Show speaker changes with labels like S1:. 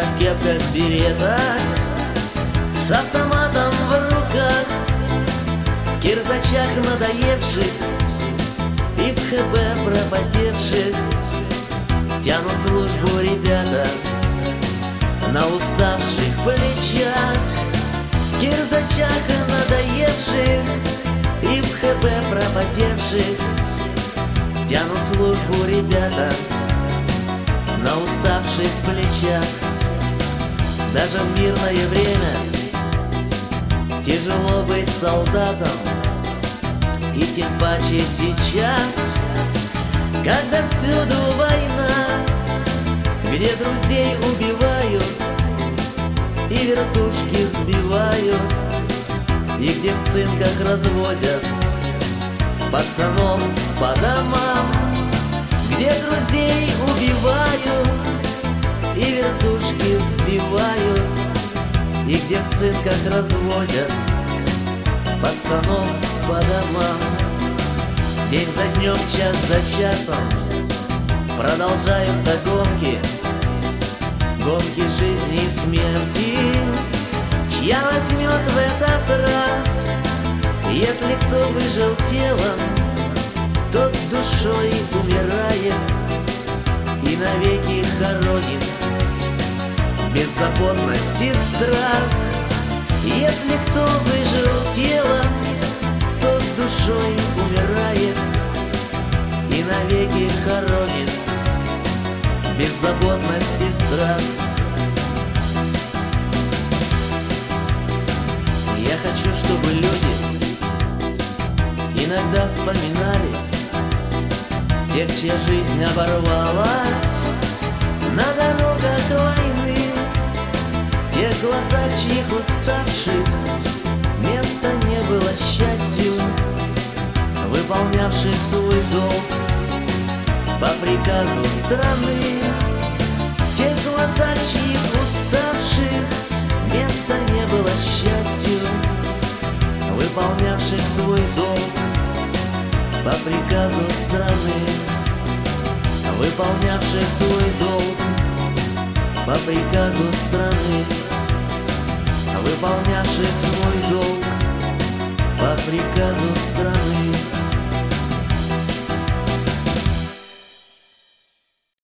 S1: кепках, беретах, с автоматом в руках, в кирзачах надоевших и в ХБ пропотевших тянут службу ребята на уставших плечах. В кирзачах надоевших и в ХБ пропотевших тянут службу ребята на уставших плечах. Даже в мирное время тяжело быть солдатом, и тем паче сейчас, когда всюду война, где друзей убивают и вертушки сбивают, и где в цинках развозят пацанов по домам, где друзей убивают и вертушки сбивают, и где в цинках развозят пацанов по домам. День за днем, час за часом продолжаются гонки, гонки жизни и смерти. Чья возьмет в этот раз? Если кто выжил телом, тот душой умирает и навеки хоронит беззаботность и страх. Если кто выжил телом, тот душой умирает и навеки хоронит беззаботность и страх. Я хочу, чтобы люди иногда вспоминали тех, чья жизнь оборвалась на дорогах войны, тех глазах, чьих уставших места не было счастью, выполнявших свой долг по приказу страны, тех глазах, чьих уставших места не было счастью, выполнявших свой долг по приказу страны, выполнявших свой долг по приказу страны, выполнявших свой долг по приказу страны.